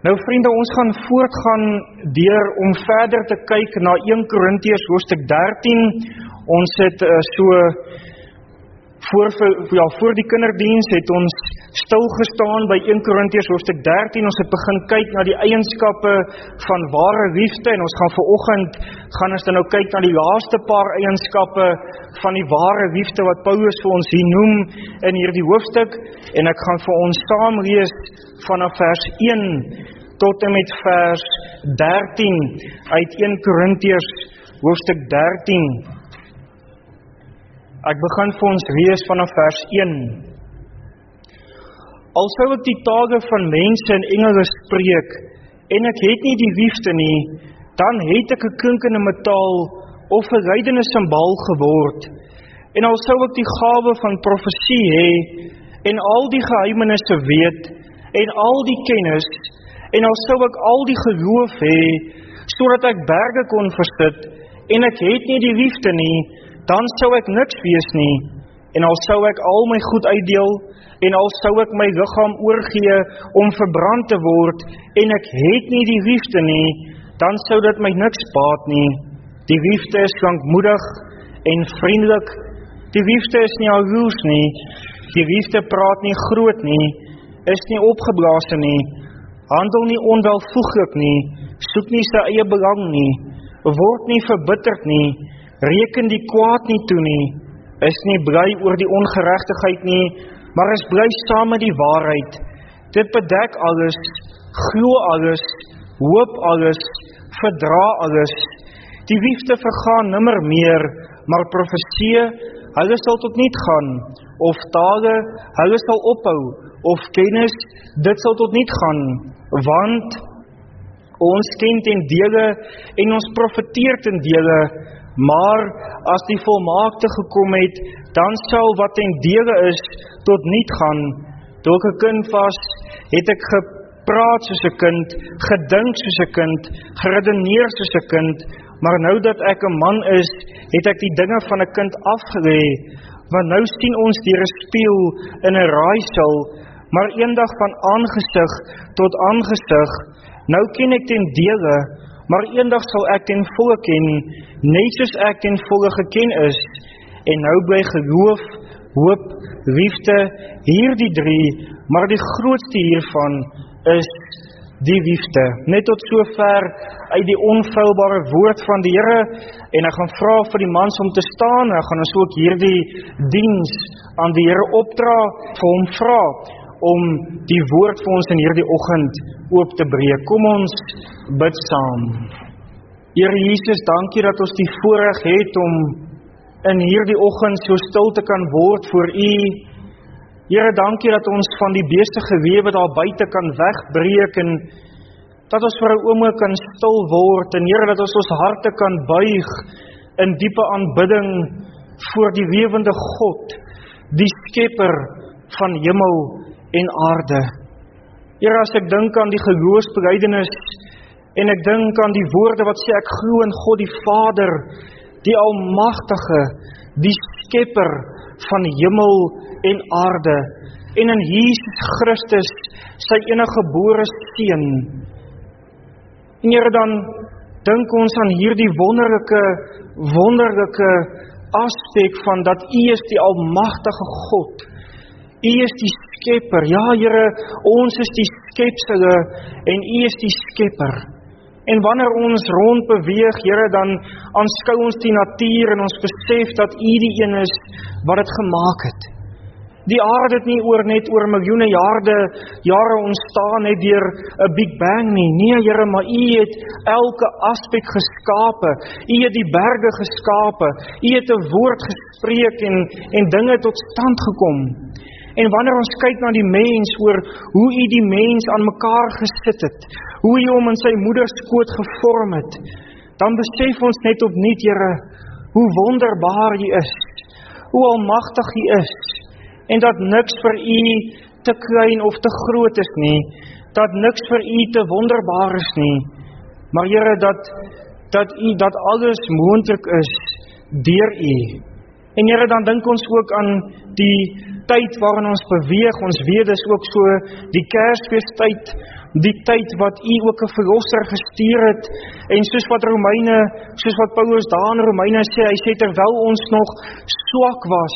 Nou vriende, ons gaan voortgaan deur om verder te kyk na 1 Korintiërs hoofstuk 13. Ons het voor die kinderdiens het ons stilgestaan by 1 Korintiërs hoofstuk 13. Ons het begin kyk na die eienskappe van ware liefde en ons gaan vanoggend dan nou kyk na die laaste paar eienskappe van die ware liefde wat Paulus vir ons hier noem in hierdie hoofstuk, en ek gaan vir ons saam lees vanaf vers 1 tot en met vers 13 uit 1 Korintiërs hoofstuk 13. Ek begin vir ons lees vanaf vers 1. Al sou ek die tale van mense en engele spreek, en ek het nie die liefde nie, dan het ek 'n klinkende metaal of 'n lydende simbaal geword. En al sou ek die gawe van profesie hê, en al die geheimenisse weet, en al die kennis, en al sou ek al die geloof hê, sodat ek berge kon versit, en ek het nie die liefde nie, dan sou ek niks wees nie. En al sou ek al my goed uitdeel, en al sou ek my liggaam oorgee om verbrand te word, en ek het nie die liefde nie, dan sou dit my niks baat nie. Die liefde is lankmoedig en vriendelik. Die liefde is nie jaloers nie. Die liefde praat nie groot nie, is nie opgeblaas nie, handel nie onwelvoeglik nie, soek nie sy eie belang nie, word nie verbitterd nie, reken die kwaad nie toe nie, is nie bly oor die ongeregtigheid nie, maar is bly saam met die waarheid. Dit bedek alles, glo alles, hoop alles, verdra alles. Die liefde vergaan nimmer meer, maar profesie, hulle sal tot niet gaan, of tale, hulle sal ophou, of kennis, dit sal tot niet gaan, want ons ken ten dele en ons profeteer ten dele, maar as die volmaakte gekom het, dan sal wat ten dele is, tot niet gaan. Toe ek 'n kind was, het ek gepraat soos 'n kind, gedink soos 'n kind, geredeneer soos 'n kind, maar nou dat ek 'n man is, het ek die dinge van 'n kind afgelê, want nou sien ons deur 'n spieël in 'n raaisel, maar eendag van aangesig tot aangesig. Nou ken ek ten dele, maar eendag sal ek ten volle ken, net soos ek ten volle geken is. En nou bly geloof, hoop, liefde, hierdie 3, maar die grootste hiervan is die liefde. Net tot sover uit die onfeilbare woord van die Here, en ek gaan vra vir die mans om te staan, en ek gaan ons ook hierdie diens aan die Here opdra, vir hom vra om die woord vir ons in hierdie oggend oop te breek. Kom ons bid saam. Here Jesus, dankie dat ons die voorreg het om in hierdie oggend so stil te kan word voor U. Here, dankie dat ons van die besige lewe daar buite kan wegbreek, en dat ons vir 'n oomblik kan stil word, en Here, dat ons harte kan buig in diepe aanbidding voor die lewende God, die skepper van hemel en aarde. Here, as ek dink aan die geloofsbelijdenis, en ek dink aan die woorde wat sê, ek glo in God die Vader, die Almagtige, die skepper van hemel en aarde, en in Jesus Christus, sy enige gebore seun. En Here, dan dink ons aan hierdie wonderlike aspek van dat U is die Almagtige God. U is die skepper. Ja, Here, ons is die skepsele en U is die skepper. En wanneer ons rond beweeg, Here, dan aanskou ons die natuur en ons besef dat U die een is wat dit gemaak het. Die aarde het nie net oor miljoene jare ontstaan net deur 'n Big Bang nie. Nee, Here, maar U het elke aspek geskape. U het die berge geskape. U het 'n woord gespreek en dinge tot stand gekom. En wanneer ons kyk na die mens, oor hoe U die mens aan mekaar gesit het, hoe U hom in sy moederskoot gevorm het, dan besef ons net opnuut, Here, hoe wonderbaar U is, hoe almagtig U is, en dat niks vir U te klein of te groot is nie, dat niks vir U te wonderbaar is nie, maar Here, dat alles moontlik is deur U. En Here, dan dink ons ook aan die tyd waarin ons beweeg. Ons weet dis ook so die Kersfeestyd die tyd wat U ook 'n verlosser gestuur het, en soos wat Paulus daar in Romeine sê, hy sê terwyl ons nog swak was,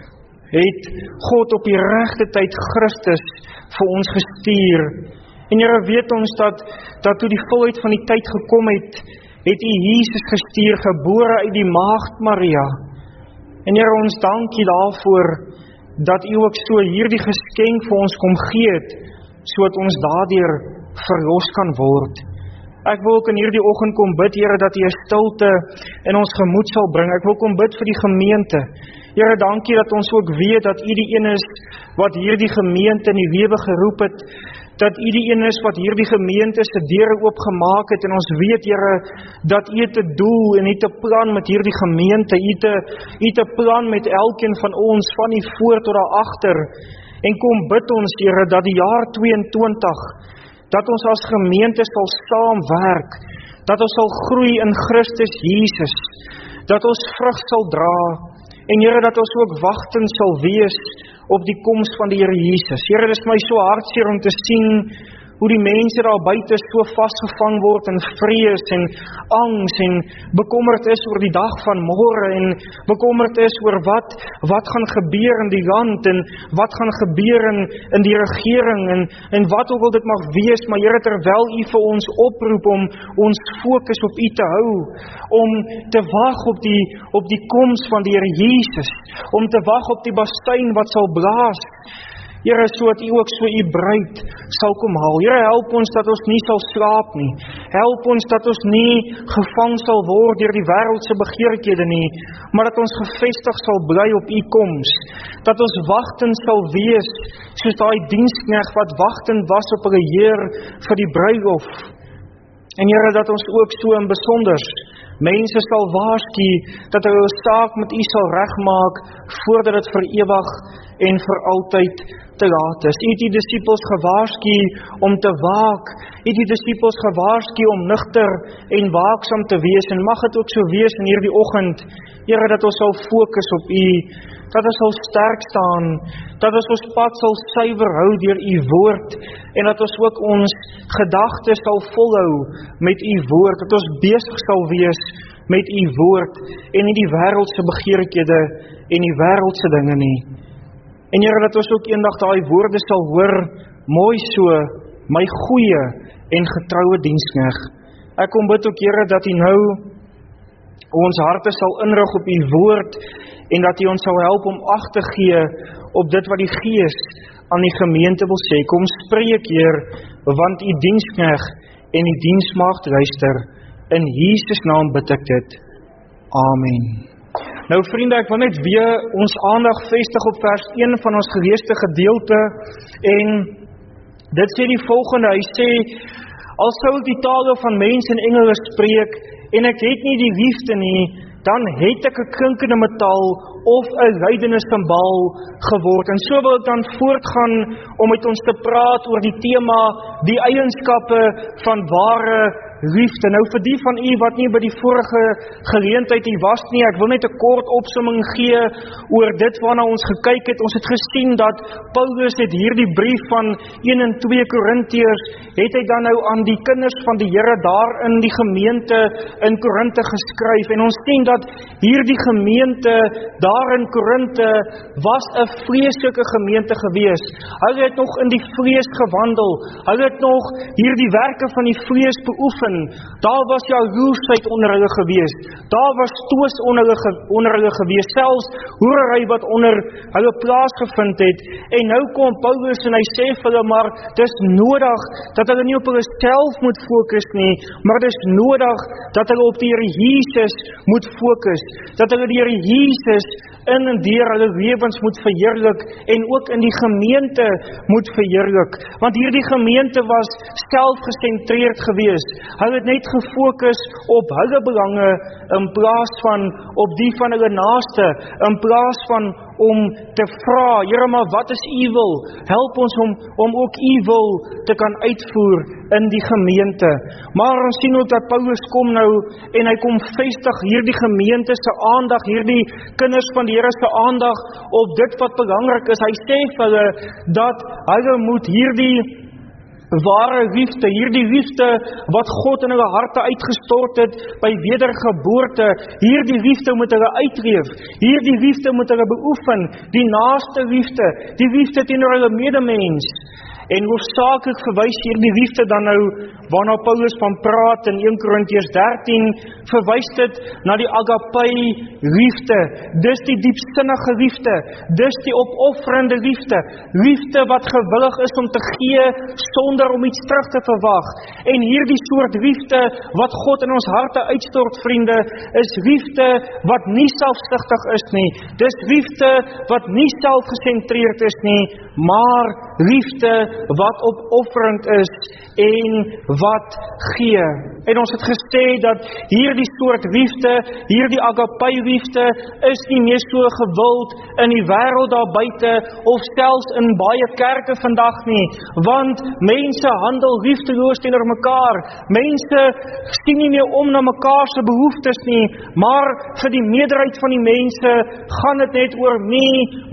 het God op die regte tyd Christus vir ons gestuur. En Here, weet ons dat toe die volheid van die tyd gekom het U Jesus gestuur, gebore uit die maagd Maria. En Here, ons dank U daarvoor, dat U ook so hierdie geskenk vir ons kom gee het, sodat ons daardeur verlos kan word. Ek wil ook in hierdie oggend kom bid, Here, dat U 'n stilte in ons gemoed sal bring. Ek wil kom bid vir die gemeente. Here, dankie dat ons ook weet dat U die een is wat hierdie gemeente in die lewe geroep het, dat U die een is wat hierdie gemeente se deure oopgemaak het, en ons weet, Here, dat U het 'n doel en U het 'n plan met hierdie gemeente. U het 'n plan met elkeen van ons, van die voor tot daar agter. En kom bid ons, Here, dat die jaar 22, dat ons as gemeente sal saamwerk, dat ons sal groei in Christus Jesus, dat ons vrug sal dra, en Here, dat ons ook wagtend sal wees op die koms van die Here Jesus. Here, dit is my so hartseer om te sien hoe die mense daar buite so vasgevang word in vrees en angs en bekommerd is oor die dag van môre en bekommerd is oor wat gaan gebeur in die land en wat gaan gebeur in die regering en wat ook al dit mag wees, maar Here, terwyl U vir ons oproep om ons fokus op U te hou, om te wag op die koms van die Here Jesus, om te wag op die bastuin wat sal blaas, Here, sodat U ook so U bruid sal kom haal. Here, help ons dat ons nie sal slaap nie. Help ons dat ons nie gevang sal word deur die wêreldse begeerlikhede nie, maar dat ons gefestig sal bly op U koms. Dat ons wagtend sal wees, soos daai diensknegt wat wagtend was op hulle Heer vir die bruilof. En Here, dat ons ook so in besonders mense sal waarsku dat hulle saak met U sal regmaak voordat dit vir ewig en vir altyd te laat is. U het die disippels gewaarsku om te waak. U het die disippels gewaarsku om nugter en waaksaam te wees, en mag dit ook so wees in hierdie oggend, Here, dat ons sal fokus op U, dat ons sal sterk staan, dat ons pad sal suiwer hou deur U woord, en dat ons ook ons gedagtes sal volhou met U woord, dat ons besig sal wees met U woord, en nie die wêreldse begeerlikhede en die wêreldse dinge nie. En Here, dat ons ook eendag daai woorde sal hoor, mooi so, my goeie en getroue diensknegt. Ek kom bid ook, Here, dat U nou ons harte sal inrig op U woord, en dat U ons sal help om ag te gee op dit wat die Gees aan die gemeente wil sê. Kom spreek, Heer, want U diensknegt en die diensmaagd luister. In Jesus naam bid ek dit. Amen. Nou vriende, ek wil net weer ons aandag vestig op vers 1 van ons geleesde gedeelte, en dit sê die volgende, hy sê, al sou ek die tale van mense en engele spreek, en ek het nie die liefde nie, dan het ek 'n klinkende metaal of 'n luidende simbaal geword. En so wil ek dan voortgaan om met ons te praat oor die tema, die eienskappe van ware liefde. Nou vir die van u wat nie by die vorige geleentheid hier was nie, ek wil net 'n kort opsomming gee oor dit waarna ons gekyk het. Ons het gesien dat Paulus het hierdie brief van 1 en 2 Korintiërs, het hy dan nou aan die kinders van die Here daar in die gemeente in Korinte geskryf, en ons sien dat hierdie gemeente daar in Korinte was 'n vreeslike gemeente gewees. Hulle het nog in die vlees gewandel, hulle het nog hierdie werke van die vlees beoefen. Daar was jaloesheid onder hulle gewees, daar was toos onder hulle gewees, selfs hoerery wat onder hulle plaasgevind het. En nou kom Paulus en hy sê vir hulle, maar dis nodig dat hulle nie op hulle self moet fokus nie, maar dis nodig dat hulle op die Here Jesus moet fokus, dat hulle die Here Jesus in en deur hulle lewens moet verheerlik, en ook in die gemeente moet verheerlik, want hierdie gemeente was selfgesentreerd gewees. Hulle het net gefokus op hulle belange in plaas van op die van hulle naaste, in plaas van om te vra, Here, maar wat is U wil? Help ons om ook U wil te kan uitvoer in die gemeente. Maar ons sien ook dat Paulus kom nou en hy kom vestig hierdie gemeente se aandag, hierdie kinders van die Here se aandag op dit wat belangrik is. Hy sê vir hulle dat hulle moet hierdie Ware liefde, hierdie liefde wat God in hulle harte uitgestort het by wedergeboorte, hierdie liefde moet hulle uitleef, hierdie liefde moet hulle beoefen, die naaste liefde, die liefde teenoor hulle medemens. En hoofsaaklik verwys hierdie liefde dan nou, waarna Paulus van praat in 1 Korintiërs 13, verwys dit na die agape liefde, dis die diepsinnige liefde, dis die opofferende liefde, liefde wat gewillig is om te gee, sonder om iets terug te verwag. En hierdie soort liefde, wat God in ons harte uitstort, vriende, is liefde wat nie selfsugtig is nie, dis liefde wat nie selfgesentreerd is nie, maar liefde wat opofferend is en wat gee. En ons het gesê dat hierdie soort liefde, hierdie agape liefde, is nie meer so gewild in die wêreld daar buite, of selfs in baie kerke vandag nie, want mense handel liefdeloos teenoor mekaar, mense sien nie meer om na mekaar se behoeftes nie, maar vir die meerderheid van die mense gaan dit net oor me,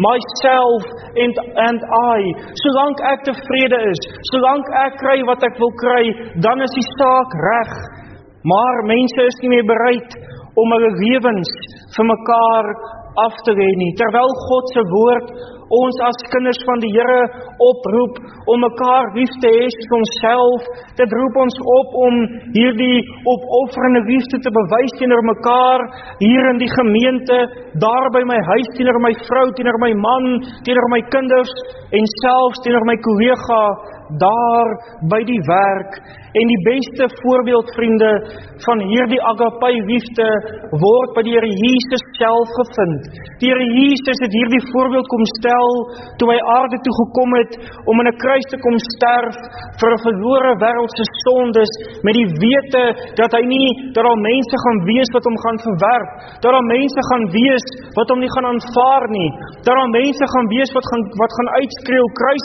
myself and I. Solank ek tevrede is, solank ek kry wat ek wil kry, dan is die saak reg. Maar mense is nie meer bereid om hulle lewens vir mekaar af te lê nie. Terwyl God se woord ons as kinders van die Here oproep om mekaar lief te hê soos onsself, dit roep ons op om hierdie opofferende liefde te bewys teenoor mekaar, hier in die gemeente, daar by my huis, teenoor my vrou, teenoor my man, teenoor my kinders, en selfs teenoor my kollega, daar by die werk. En die beste voorbeeld, vriende, van hierdie agape liefde word by die Here Jesus self gevind. Die Here Jesus het hierdie voorbeeld kom stel toe hy aarde toe gekom het om in 'n kruis te kom sterf vir 'n verlore wêreld se sondes, met die wete dat hy nie, dat daar mense gaan wees wat hom gaan verwerp, dat daar mense gaan wees wat hom nie gaan aanvaar nie, dat daar mense gaan wees wat gaan uitskreeu,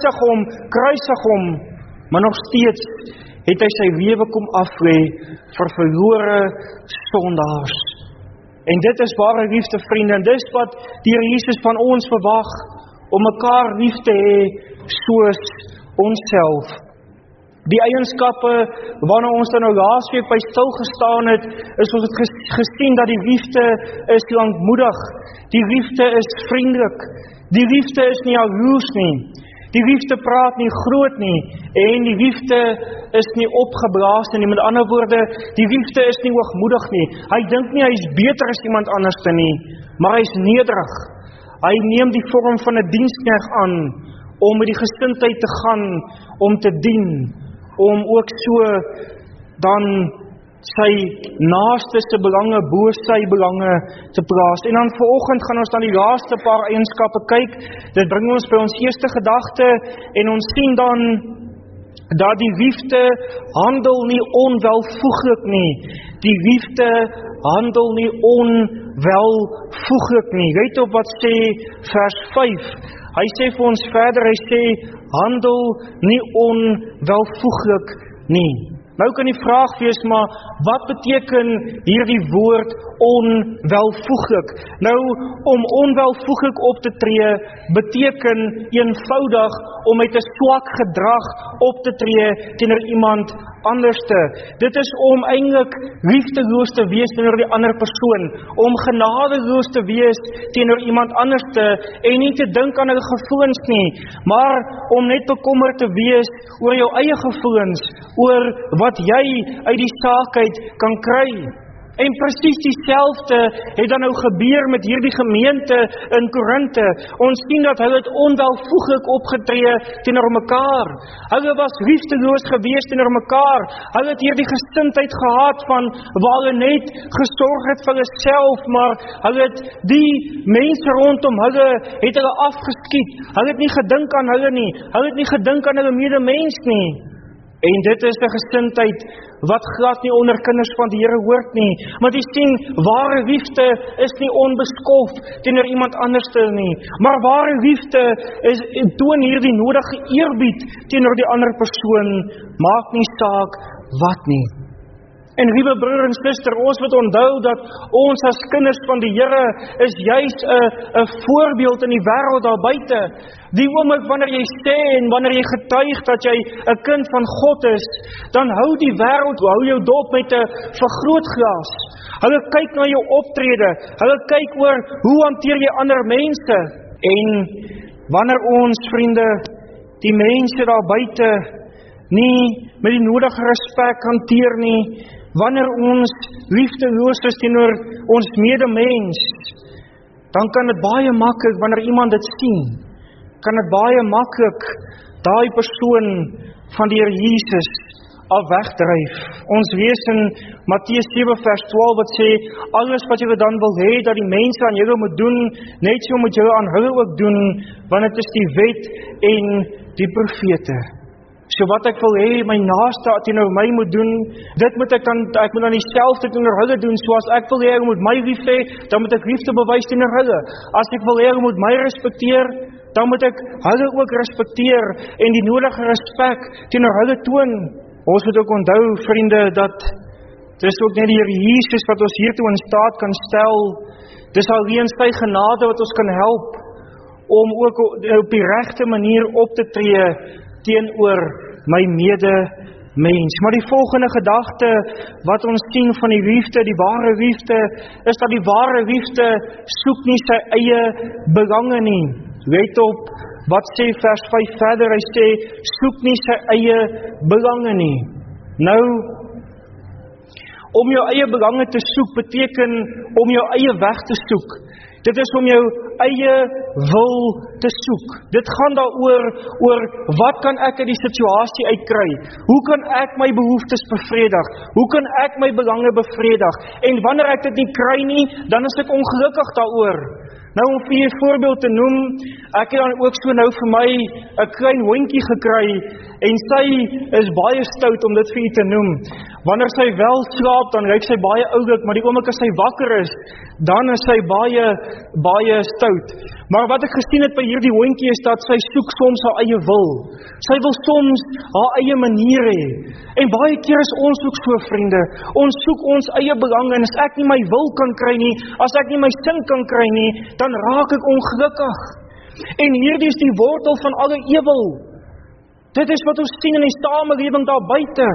kruisig hom, maar nog steeds het hy sy lewe kom aflê vir verlore sondaars. En dit is ware liefde, vriende, en dis wat die Here Jesus van ons verwag, om mekaar lief te hê soos onsself. Die eienskappe waarna ons dan nou laasweek by stil gestaan het, is ons het gesien dat die liefde is lankmoedig, die liefde is vriendelik, die liefde is nie jaloers nie, die liefde praat nie groot nie, en die liefde is nie opgeblaas nie. Met ander woorde, die liefde is nie hoogmoedig nie. Hy dink nie hy is beter as iemand anders nie, maar hy is nederig. Hy neem die vorm van 'n diensknegt aan, om met die gesindheid te gaan, om te dien, om ook so dan sy naaste se belange bo sy belange te plaas. En dan vanoggend gaan ons dan die laaste paar eienskappe kyk. Dit bring ons by ons eerste gedagte, en ons sien dan dat die liefde handel nie onwelvoeglik nie. Die liefde handel nie onwelvoeglik nie. Let op wat sê vers 5. Hy sê vir ons verder, hy sê, handel nie onwelvoeglik nie. Nou kan die vraag wees, maar wat beteken hierdie woord onwelvoeglik? Nou, om onwelvoeglik op te tree, beteken eenvoudig om met 'n swak gedrag op te tree teenoor iemand anderste. Dit is om eintlik liefdeloos te wees teenoor die ander persoon, om genadeloos te wees teenoor iemand anderste, en nie te dink aan hulle gevoelens nie, maar om net bekommerd te wees oor jou eie gevoelens, oor wat jy uit die saak uit kan kry. En presies dieselfde het dan nou gebeur met hierdie gemeente in Korinthe. Ons sien dat hulle het onwelvoeglik opgetree teenoor mekaar. Hulle was liefdeloos gewees teenoor mekaar. Hulle het hierdie gesindheid gehad van waar hulle net gesorg het vir hulle self, maar hulle het die mense rondom hulle het hulle afgeskiet. Hulle het nie gedink aan hulle nie. Hulle het nie gedink aan hulle medemens nie. En dit is 'n gesindheid wat glad nie onder kinders van die Here hoort nie. Maar jy sien, ware liefde is nie onbeskof teenoor iemand anderste nie. Maar ware liefde toon hierdie nodige eerbied teenoor die ander persoon, maak nie saak wat nie. En liewe broer en suster, ons moet onthou dat ons as kinders van die Here is juis 'n voorbeeld in die wêreld daar buite. Die oomblik wanneer jy sê en wanneer jy getuig dat jy 'n kind van God is, dan hou die wêreld, hou jou dop met 'n vergrootglas. Hulle kyk na jou optrede, hulle kyk oor hoe hanteer jy ander mense. En wanneer ons, vriende, die mense daar buite nie met die nodige respek hanteer nie, wanneer ons liefdeloos is teenoor ons medemens, dan kan dit baie maklik, wanneer iemand dit sien, kan dit baie maklik daai persoon van die Here Jesus al wegdryf. Ons lees in Matteus 7 vers 12 wat sê, alles wat julle dan wil hê dat die mense aan julle moet doen, net so moet julle aan hulle ook doen, want dit is die wet en die profete. So wat ek wil hê, my naaste teenoor my moet doen, dit moet ek moet dan dieselfde teenoor hulle doen, soos ek wil hê, hulle moet my lief hê, dan moet ek liefde bewys teenoor hulle. As ek wil hê, hulle moet my respekteer, dan moet ek hulle ook respekteer, en die nodige respek teenoor hulle toon. Ons moet ook onthou, vriende, dat dis ook net die Here Jesus wat ons hiertoe in staat kan stel. Dis alleen sy genade wat ons kan help, om ook op die regte manier op te tree, teenoor my medemens. Maar die volgende gedagte wat ons sien van die liefde, die ware liefde, is dat die ware liefde soek nie sy eie belange nie. Let op, wat sê vers 5 verder, hy sê, soek nie sy eie belange nie. Nou, om jou eie belange te soek, beteken om jou eie weg te soek. Dit is om jou eie wil te soek. Dit gaan daaroor wat kan ek uit die situasie uitkry? Hoe kan ek my behoeftes bevredig? Hoe kan ek my belange bevredig? En wanneer ek dit nie kry nie, dan is ek ongelukkig daaroor. Nou om vir 'n voorbeeld te noem, ek het dan ook so nou vir my 'n klein hondjie gekry, en sy is baie stout om dit vir u te noem. Wanneer sy wel slaap, dan lyk sy baie oulik, maar die oomblik as sy wakker is, dan is sy baie stout. Maar wat ek gesien het by hierdie hondjie is dat sy soek soms haar eie wil. Sy wil soms haar eie manier hê. En baie keer is ons ook so, vriende. Ons soek ons eie belang, en as ek nie my wil kan kry nie, as ek nie my sin kan kry nie, dan raak ek ongelukkig. En hierdie is die wortel van alle ewel. Dit is wat ons sien in die samelewing daar buite.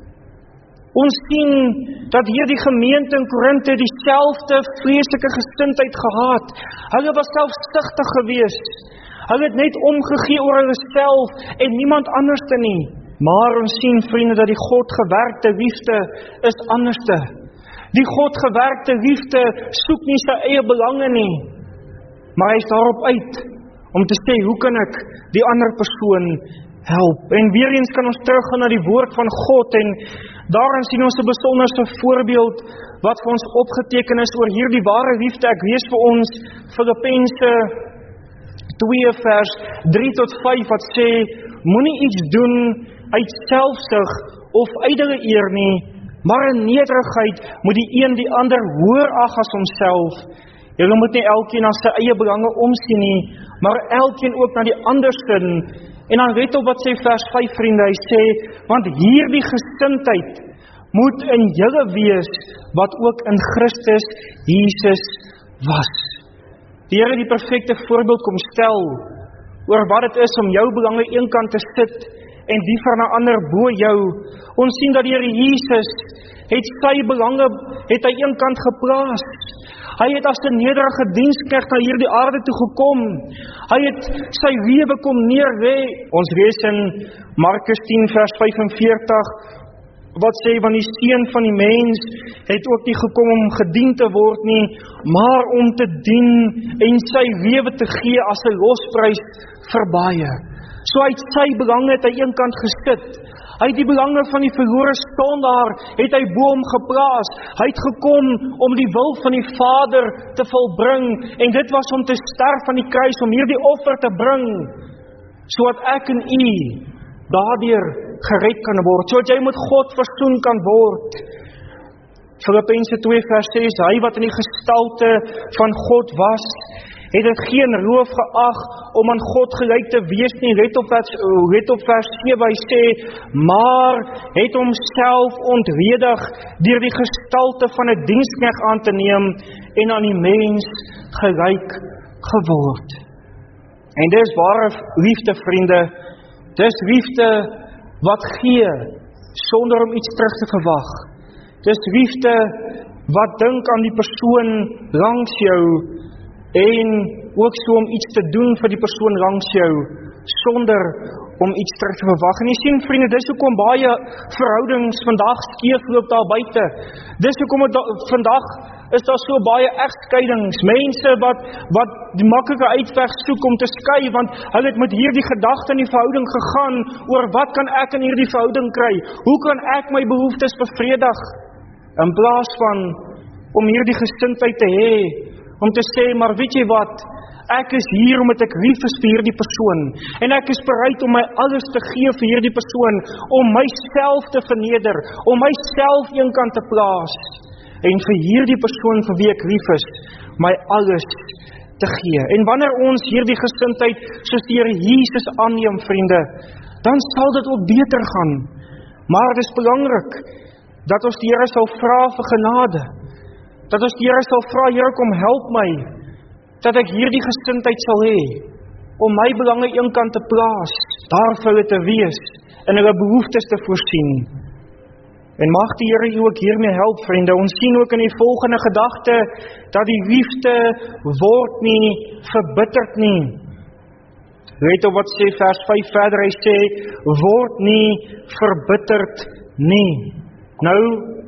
Ons sien dat hierdie gemeente in Korinthe dieselfde vreeslike gesindheid gehad. Hulle was selfsugtig geweest. Hulle het net omgegee oor hulle self en niemand anderste nie. Maar ons sien, vriende, dat die God gewerkte liefde is anderste. Die God gewerkte liefde soek nie sy eie belange nie, maar hy is daarop uit om te sê, hoe kan ek die ander persoon help? En weer eens kan ons teruggaan na die woord van God, en daarin sien ons 'n besonderse voorbeeld wat vir ons opgeteken is oor hierdie ware liefde. Ek lees vir ons Filippense 2 vers 3 tot 5 wat sê, moenie iets doen uit selfsug of ijdele eer nie, maar in nederigheid moet die een die ander hoër ag as homself. Julle moet nie elkeen na sy eie belange omsien nie, maar elkeen ook na die ander sin. En dan weet op wat sê vers 5, vriende, hy sê, want hierdie gesindheid moet in julle wees, wat ook in Christus Jesus was. Die Here die perfekte voorbeeld kom stel, oor wat het is om jou belange eenkant te sit, en die van 'n ander bo jou. Ons sien dat die Here Jesus het sy belange, het hy eenkant geplaas. Hy het as 'n nederige diensknegt na hierdie aarde toe gekom. Hy het sy lewe kom neerlê. Ons lees in Markus 10 vers 45, wat sê, want die seun van die mens het ook nie gekom om gedien te word nie, maar om te dien en sy lewe te gee as 'n losprys vir baie. So hy het sy belange het hy eenkant gesit. Hy het die belange van die verlore sondaar het hy bo hom geplaas. Hy het gekom om die wil van die Vader te volbring, en dit was om te sterf aan die kruis, om hierdie offer te bring, sodat ek en u daardeur gered kan word, sodat jy met God versoen kan word. Filippense 2 vers 6, hy wat in die gestalte van God was, het dit geen roof geag om aan God gelyk te wees nie. Let op vers 7, hy sê, maar het homself ontredig deur die gestalte van 'n diensknegt aan te neem en aan die mens gelyk geword. En dis ware liefde, vriende. Dis liefde wat gee sonder om iets terug te verwag. Dis liefde wat dink aan die persoon langs jou en ook so om iets te doen vir die persoon langs jou sonder om iets terug te verwag. En jy sien, vriende, dis hoekom baie verhoudings vandag skeefloop daar buite. Dis hoekom vandag is daar so baie egskeidings, mense wat die maklike uitweg soek om te skei, want hulle het met hierdie gedagte in die verhouding gegaan oor wat kan ek in hierdie verhouding kry? Hoe kan ek my behoeftes bevredig? In plaas van om hierdie gesindheid te hê, om te sê, maar weet jy wat, ek is hier omdat ek lief is vir hierdie persoon, en ek is bereid om my alles te gee vir hierdie persoon, om myself te verneder, om myself eenkant te plaas, en vir hierdie persoon vir wie ek lief is, my alles te gee. En wanneer ons hierdie gesindheid soos die Here Jesus aanneem, vriende, dan sal dit ook beter gaan. Maar dit is belangrik dat ons die Here sal vra vir genade, dat ons die Here sal vra, Here, kom help my, dat ek hierdie gesindheid sal hê, om my belange eenkant te plaas, daar vir hulle te wees, en hulle behoeftes te voorsien. En mag die Here u ook hiermee help, vriende. Ons sien ook in die volgende gedagte, dat die liefde word nie verbitterd nie. Let op wat sê vers 5 verder, hy sê, word nie verbitterd nie. Nou,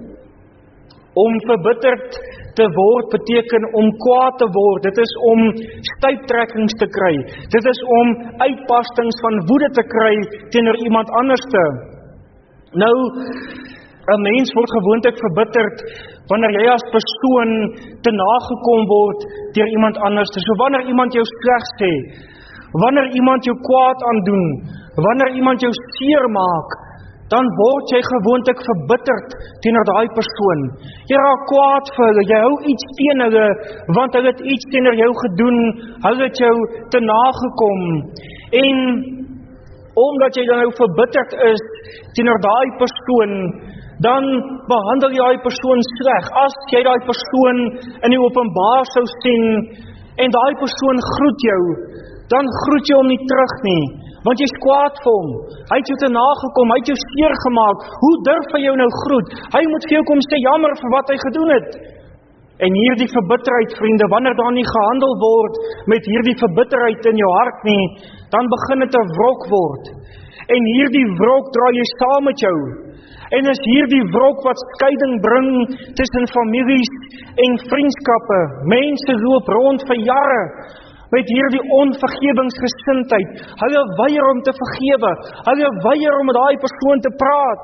om verbitterd te word beteken om kwaad te word. Dit is om stuiptrekkings te kry. Dit is om uitbarstings van woede te kry teenoor iemand anderste. Nou, 'n mens word gewoonlik verbitterd wanneer jy as persoon te nagekom word deur iemand anderste. So wanneer iemand jou sleg sê, wanneer iemand jou kwaad aandoen, wanneer iemand jou seer maak, dan word jy gewoonlik verbitterd teenoor daai persoon. Jy raak kwaad vir hulle, jy hou iets teen hulle, want hulle het iets teenoor jou gedoen, hulle het jou te nagekom. En omdat jy dan nou verbitterd is teenoor daai persoon, dan behandel jy daai persoon sleg. As jy daai persoon in die openbaar sou sien, en daai persoon groet jou, dan groet jy hom nie terug nie, want jy's kwaad vir hom. Hy het jou te nagekom, hy het jou seer gemaak. Hoe durf hy jou nou groet? Hy moet vir jou kom sê jammer vir wat hy gedoen het. En hierdie verbitterheid, vriende, wanneer daar nie gehandel word met hierdie verbitterheid in jou hart nie, dan begin dit 'n wrok word. En hierdie wrok dra jy saam met jou. En is hierdie wrok wat skeiding bring tussen families en vriendskappe. Mense loop rond vir jare met hierdie onvergewingsgesindheid. Hulle weier om te vergewe. Hulle weier om met daai persoon te praat.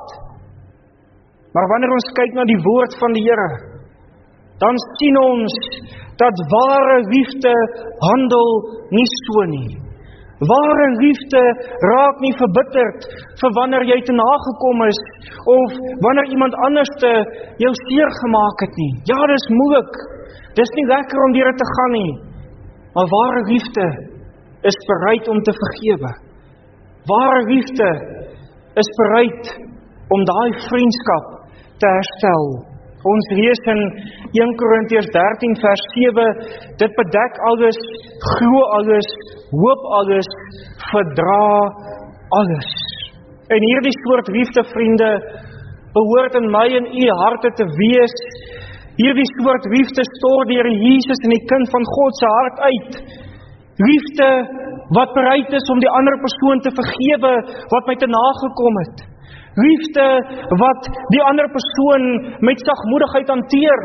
Maar wanneer ons kyk na die woord van die Here, dan sien ons dat ware liefde handel nie so nie. Ware liefde raak nie verbitterd vir wanneer jy te nagekom is, of wanneer iemand anderste jou seer gemaak het nie. Ja, dis moeilik. Dis nie lekker om deur te gaan nie. Maar ware liefde is bereid om te vergewe. Ware liefde is bereid om daai vriendskap te herstel. Ons lees in 1 Korintiërs 13 vers 7, dit bedek alles, glo alles, hoop alles, verdra alles. En hierdie soort liefde, vriende, behoort in my en u harte te wees. Hierdie soort liefde stort deur Jesus in die kind van God se hart uit. Liefde wat bereid is om die ander persoon te vergewe wat my te nagekom het. Liefde wat die ander persoon met sagmoedigheid hanteer.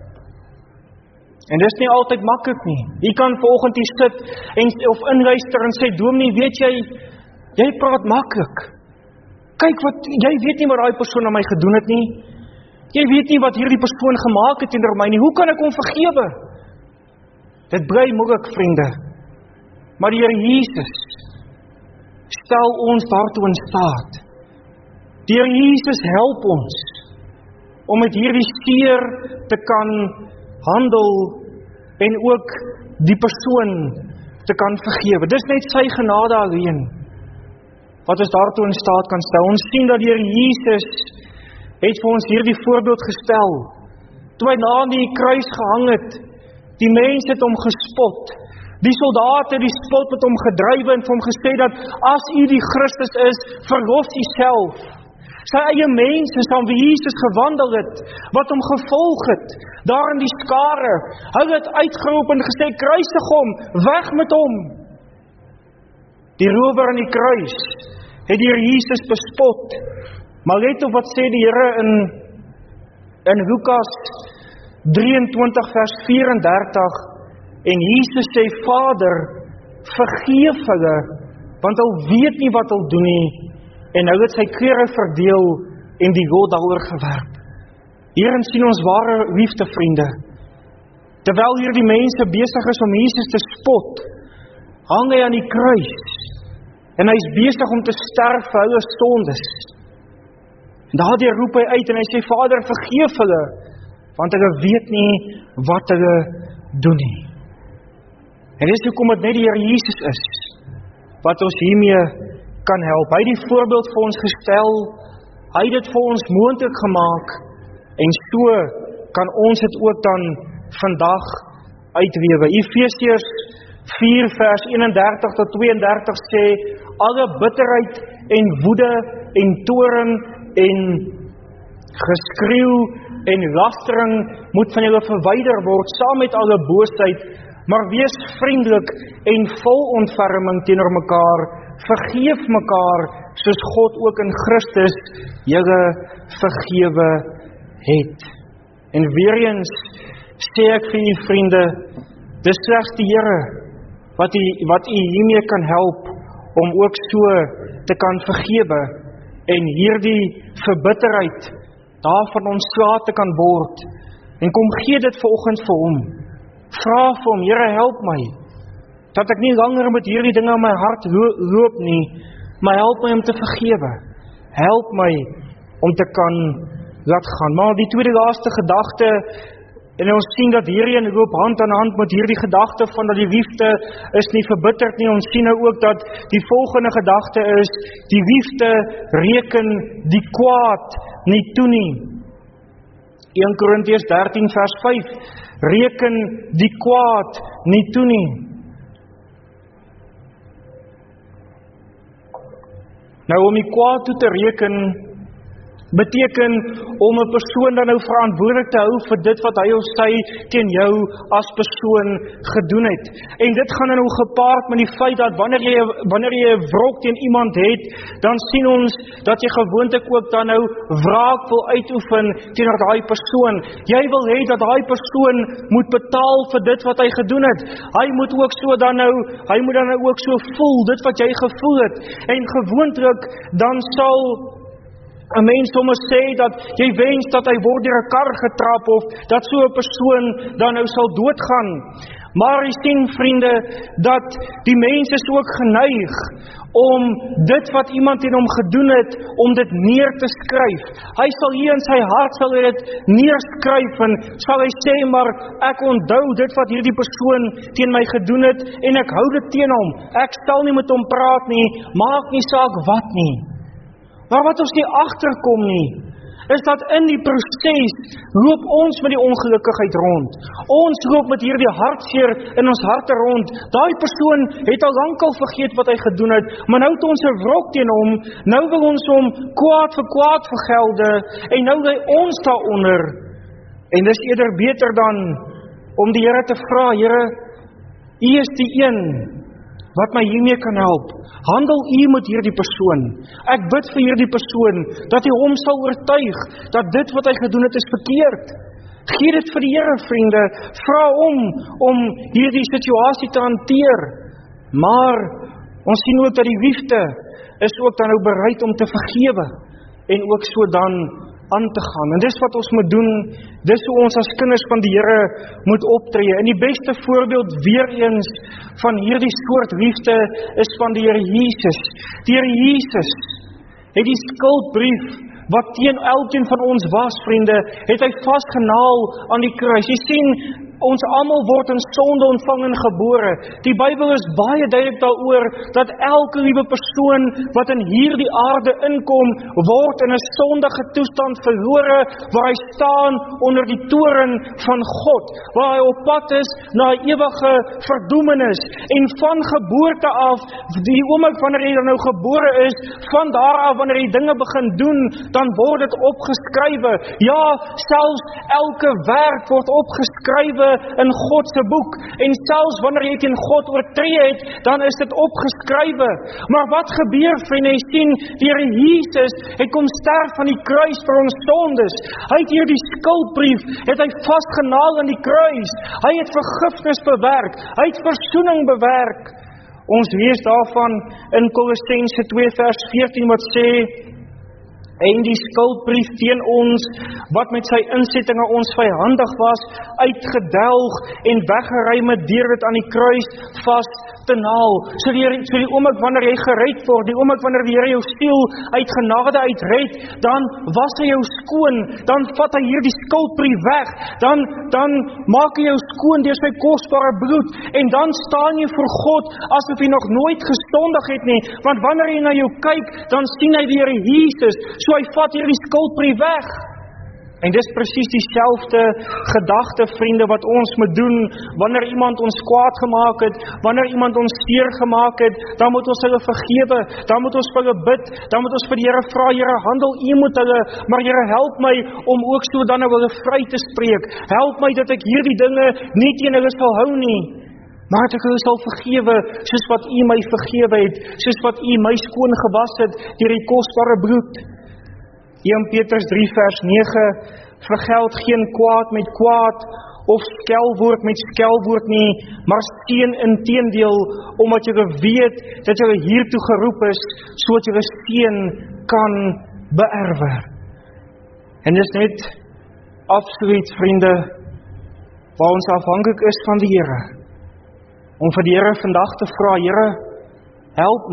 En dis nie altyd maklik nie. Jy kan vanoggend hier sit of inluister en sê, dominee, weet jy praat maklik. Kyk wat, jy weet nie wat daai persoon aan my gedoen het nie. Jy weet nie wat hierdie persoon gemaak het teenoor my nie. Hoe kan ek hom vergewe? Dit bly moeilik, vriende. Maar die Here Jesus stel ons daartoe in staat. Die Here Jesus help ons om met hierdie seer te kan handel en ook die persoon te kan vergewe. Dis net sy genade alleen wat ons daartoe in staat kan stel. Ons sien dat die Here Jesus het vir ons hierdie voorbeeld gestel. Toe hy na die kruis gehang het, die mense het hom gespot. Die soldate, die spot het hom gedrywe en vir hom gesê dat as u die Christus is, verlos u self. Sy eie mense saam wie Jesus gewandel het, wat hom gevolg het, daar in die skare, hulle het uitgeroep en gesê, kruisig hom, weg met hom. Die rower aan die kruis het die Here Jesus bespot. Maar let op wat sê die Here in Lukas 23 vers 34, en Jesus sê, Vader, vergeef hulle, want hulle weet nie wat hulle doen nie, en hulle het sy klere verdeel en die lot daaroor gewerp. Hierin sien ons ware liefde, vriende. Terwyl hier die mense besig is om Jesus te spot, hang hy aan die kruis, en hy is besig om te sterf vir hulle sondes. En daardeur roep hy uit en hy sê, Vader, vergeef hulle, want hulle weet nie wat hulle doen nie. En dis hoekom dit net die Here Jesus is, wat ons hiermee kan help. Hy het die voorbeeld vir ons gestel, hy het dit vir ons moontlik gemaak, en so kan ons dit ook dan vandag uitlewe. Efesiërs 4 vers 31 tot 32 sê, alle bitterheid en woede en toorn en geskreeu en lastering moet van julle verwyder word, saam met alle boosheid, maar wees vriendelik en vol ontferming teenoor mekaar, vergeef mekaar, soos God ook in Christus julle vergewe het. En weer eens sê ek vir u vriende, dis slegs die Here wat u hiermee kan help om ook so te kan vergewe en hierdie verbitterheid daarvan ontslae te kan word. En kom gee dit vanoggend vir hom. Vra vir hom, Here, help my, dat ek nie langer met hierdie dinge in my hart loop nie, maar help my om te vergewe. Help my om te kan laat gaan. Maar die tweede laaste gedagte, en ons sien dat hierin loop hand aan hand met hierdie gedagte van dat die liefde is nie verbitterd nie. Ons sien nou ook dat die volgende gedagte is, die liefde reken die kwaad nie toe nie. 1 Korintiërs 13 vers 5, reken die kwaad nie toe nie. Nou om die kwaad toe te reken, beteken om 'n persoon dan nou verantwoordelik te hou vir dit wat hy of sy teen jou as persoon gedoen het. En dit gaan dan nou gepaard met die feit dat wanneer jy 'n wrok teen iemand het, dan sien ons dat jy gewoonlik ook dan nou wraak wil uitoefen teenoor daai persoon. Jy wil hê dat daai persoon moet betaal vir dit wat hy gedoen het. Hy moet dan nou ook so voel dit wat jy gevoel het. En gewoonlik dan sal 'n mens sommer sê dat jy wens dat hy word deur 'n kar getrap of dat so 'n persoon dan nou sal doodgaan. Maar jy sien, vriende, dat die mens is ook geneig om dit wat iemand teen hom gedoen het, om dit neer te skryf. Hy sal hier in sy hart sal hy dit neerskryf en sal hy sê, maar ek onthou dit wat hierdie persoon teen my gedoen het en ek hou dit teen hom. Ek sal nie met hom praat nie, maak nie saak wat nie. Maar wat ons nie agterkom nie, is dat in die proses loop ons met die ongelukkigheid rond. Ons loop met hierdie hartseer in ons harte rond. Daai persoon het al lankal vergeet wat hy gedoen het, maar nou het ons 'n wrok teen hom, nou wil ons hom kwaad vir kwaad vergelde, en nou lê ons daaronder. En dis eerder beter dan om die Here te vra, Here, U is die een wat my hiermee kan help. Handel U met hierdie persoon. Ek bid vir hierdie persoon, dat hy hom sal oortuig, dat dit wat hy gedoen het is verkeerd. Gee dit vir die Here, vriende. Vra hom om hierdie situasie te hanteer. Maar ons sien ook dat die liefde is ook dan nou bereid om te vergewe, en ook so dan aan te gaan. En dis wat ons moet doen, dis hoe ons as kinders van die Here moet optree. En die beste voorbeeld weer eens van hierdie soort liefde is van die Here Jesus. Die Here Jesus het die skuldbrief wat teen elkeen van ons was, vriende, het hy vasgenaal aan die kruis. Jy sien, Ons almal word in sonde ontvang en gebore. Die Bybel is baie duidelik daaroor dat elke liewe persoon wat in hierdie aarde inkom, word in 'n sondige toestand verlore, waar hy staan onder die toren van God, waar hy op pad is na 'n ewige verdoemenis. En van geboorte af, die oomblik wanneer jy dan nou gebore is, van daar af wanneer jy dinge begin doen, dan word dit opgeskrywe. Ja, selfs elke werk word opgeskrywe in God se boek. En selfs wanneer jy teen God oortree het, dan is dit opgeskrywe. Maar wat gebeur, vriende? Jy sien, die Here Jesus het kom sterf aan die kruis vir ons sondes. Hy het hier die skuldbrief, het hy vasgenaal aan die kruis. Hy het vergifnis bewerk. Hy het versoening bewerk. Ons lees daarvan in Kolossense 2 vers 14 wat sê, en die skuldbrief teen ons, wat met sy insettinge ons vyandig was, uitgedelg en weggeruim het deur dit aan die kruis vas te naal. So die oomblik wanneer jy gered word, die oomblik wanneer die Here jou siel uit genade uitred, dan was hy jou skoon, dan vat hy hierdie skuldbrief weg, dan maak hy jou skoon deur sy kosbare bloed, en dan staan jy voor God, asof jy nog nooit gesondig het nie, want wanneer jy na jou kyk, dan sien hy die Here Jesus, so hy vat hierdie skuldbrief weg. En dis presies dieselfde gedagte, vriende, wat ons moet doen, wanneer iemand ons kwaad gemaak het, wanneer iemand ons seer gemaak het, dan moet ons hulle vergewe, dan moet ons vir hulle bid, dan moet ons vir die Here vra, Here, handel U met hulle, maar Here, help my om ook so dan nou hulle vry te spreek, help my dat ek hierdie dinge nie teen hulle sal hou nie, maar dat ek hulle sal vergewe, soos wat U my vergewe het, soos wat U my skoon gewas het, deur die kosbare bloed. 1 Petrus 3 vers 9, vergeld geen kwaad met kwaad, of skelwoord met skelwoord nie, maar steun inteendeel, omdat jy weet, dat jy hiertoe geroep is, sodat jy steun kan beerwe. En dis net absoluut, vriende, waar ons afhanklik is van die Here, om vir die Here vandag te vra, Here, help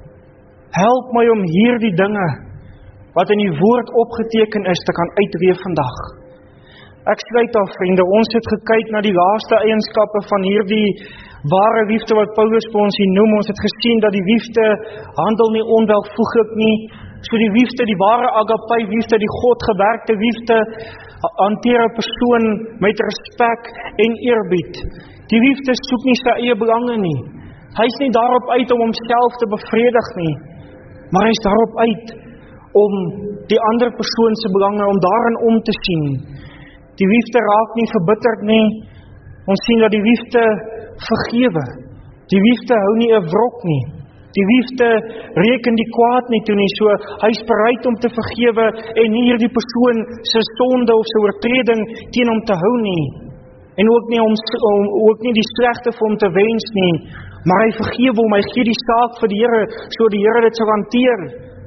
my om hierdie dinge, wat in die woord opgeteken is, te kan uitweef vandag. Ek sluit af, vriende, ons het gekyk na die laaste eienskappe van hierdie ware liefde wat Paulus vir ons hier noem. Ons het gesien dat die liefde handel nie onwelvoeglik nie. So die liefde, die ware agape liefde, die God gewerkte liefde, hanteer 'n persoon met respek en eerbied. Die liefde soek nie sy eie belange nie. Hy is nie daarop uit om homself te bevredig nie, maar hy is daarop uit om die ander persoon se belange, om daarin om te sien. Die liefde raak nie verbitterd nie. Ons sien dat die liefde vergewe. Die liefde hou nie 'n wrok nie. Die liefde reken die kwaad nie toe nie. So hy is bereid om te vergewe en nie hierdie persoon se sonde of sy oortreding teen hom te hou nie. En ook nie die slegte vir hom te wens nie. Maar hy vergewe hom, hy gee die saak vir die Here, so die Here dit sal hanteer.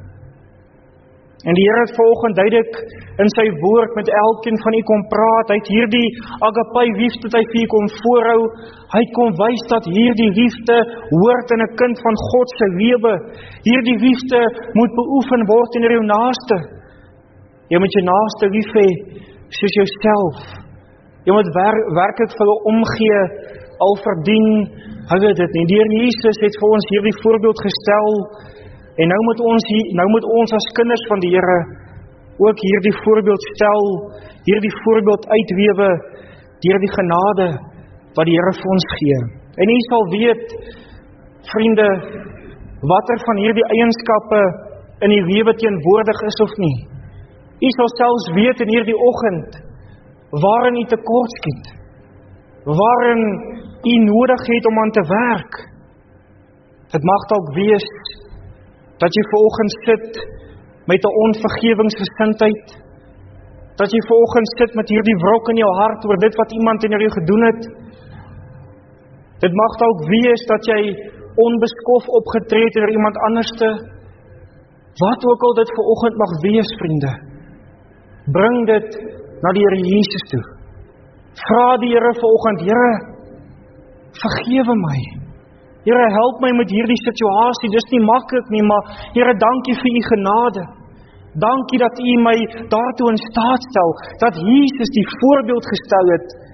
En die Here het vanoggend duidelik in sy woord met elkeen van u kom praat. Hy het hierdie agape liefde wat hy vir u kom voorhou. Hy kom wys dat hierdie liefde hoort in 'n kind van God se lewe. Hierdie liefde moet beoefen word teenoor jou naaste. Jy moet jou naaste lief hê soos jouself. Jy moet werklik vir hulle omgee, al verdien hulle dit nie. Die Here Jesus het vir ons hierdie voorbeeld gestel. En nou moet ons as kinders van die Here ook hierdie voorbeeld stel, hierdie voorbeeld uitwewe deur die genade wat die Here vir ons gee. En u sal weet, vriende, watter van hierdie eienskappe in u lewe teenwoordig is of nie. U sal selfs weet in hierdie oggend waarin u tekort skiet, waarin u nodig het om aan te werk. Dit mag dalk wees dat jy vanoggend sit met 'n onvergewingsgesindheid, dat jy vanoggend sit met hierdie wrok in jou hart oor dit wat iemand teenoor jou gedoen het. Dit mag dalk wees dat jy onbeskof opgetree het teenoor iemand anderste. Wat ook al dit vanoggend mag wees, vriende, bring dit na die Here Jesus toe. Vra die Here vanoggend, Here, vergewe my. Here, help my met hierdie situasie, dis nie maklik nie, maar Here, dankie vir u genade. Dankie dat u my daartoe in staat stel, dat Jesus die voorbeeld gestel het,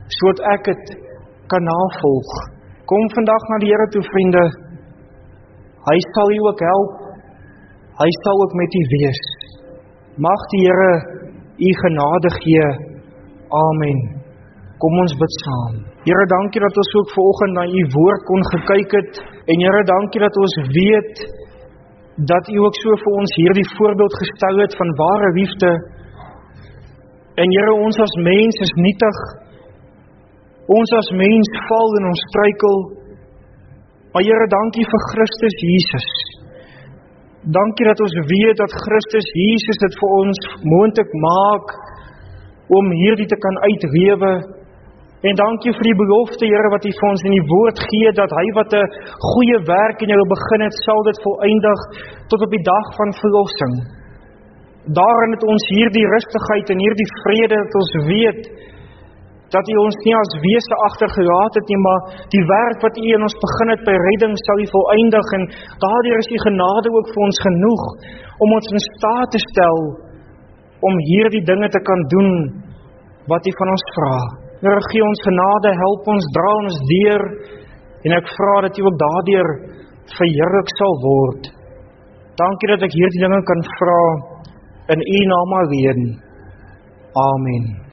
sodat ek het kan navolg. Kom vandag na die Here toe, vriende. Hy sal u ook help. Hy sal ook met u wees. Mag die Here u genade gee. Amen. Kom ons bid saam. Here, dankie dat ons ook vanoggend na u woord kon gekyk het. En Here, dankie dat ons weet dat u ook so vir ons hierdie voorbeeld gestel het van ware liefde. En Here, ons as mens is nietig. Ons as mens val en ons struikel. Maar Here, dankie vir Christus Jesus. Dankie dat ons weet dat Christus Jesus dit vir ons moontlik maak om hierdie te kan uitlewe. En dankie vir die belofte, Here, wat u vir ons in die woord gee, dat hy wat 'n goeie werk in jou begin het, sal dit volëindig tot op die dag van verlossing. Daarin het ons hierdie rustigheid en hierdie vrede, dat ons weet dat u ons nie as wese agtergelaat het nie, maar die werk wat u in ons begin het by redding sal u volëindig, en daardeur is u genade ook vir ons genoeg om ons in staat te stel om hierdie dinge te kan doen wat u van ons vra. Here, gee ons genade, help ons, dra ons deur, en ek vra dat u ook daardeur verheerlik sal word. Dankie dat ek hierdie dinge kan vra in u naam alleen. Amen.